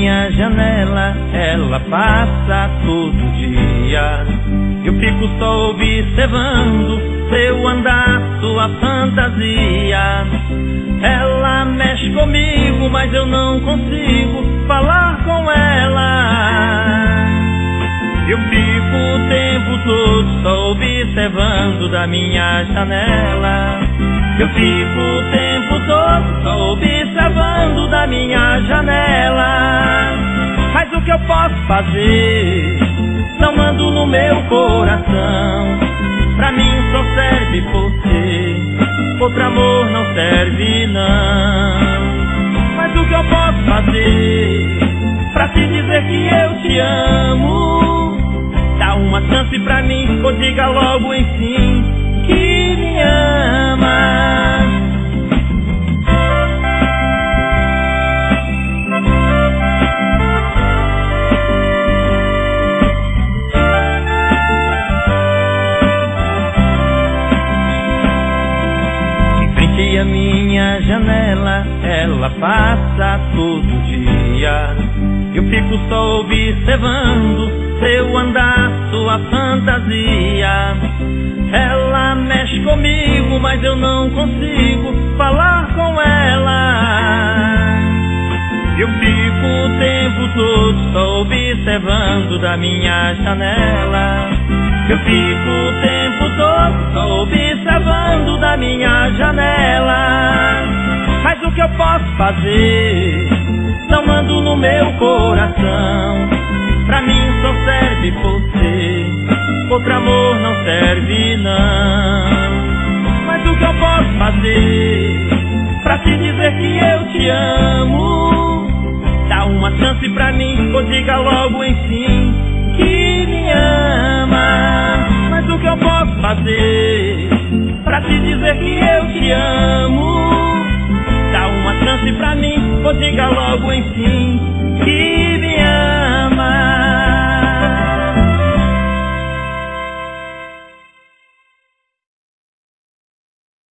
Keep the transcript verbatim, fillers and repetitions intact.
minha janela, ela passa todo dia. Eu fico só observando seu andar, sua fantasia. Ela mexe comigo, mas eu não consigo falar com ela. Eu fico o tempo todo só observando da minha janela. Eu fico o tempo todo só observando da minha janela. Mas o que eu posso fazer? Não mando no meu coração. Pra mim só serve você, outro amor não serve não. Mas o que eu posso fazer pra te dizer que eu te amo? Dá uma chance pra mim, ou diga logo enfim que me ama. Em frente à minha janela, ela passa todo dia. Eu fico só observando seu andar, sua fantasia. Ela mexe comigo, mas eu não consigo falar com ela. Eu fico o tempo todo só observando da minha janela. Eu fico o tempo todo só observando da minha janela. Mas o que eu posso fazer? Não mando no meu coração. Pra mim só serve você, outro amor não serve não. Mas o que eu posso fazer pra te dizer que eu te amo? Dá uma chance pra mim, ou diga logo enfim que me ama. Mas o que eu posso fazer pra te dizer que eu te amo? Dá uma chance pra mim, ou diga logo enfim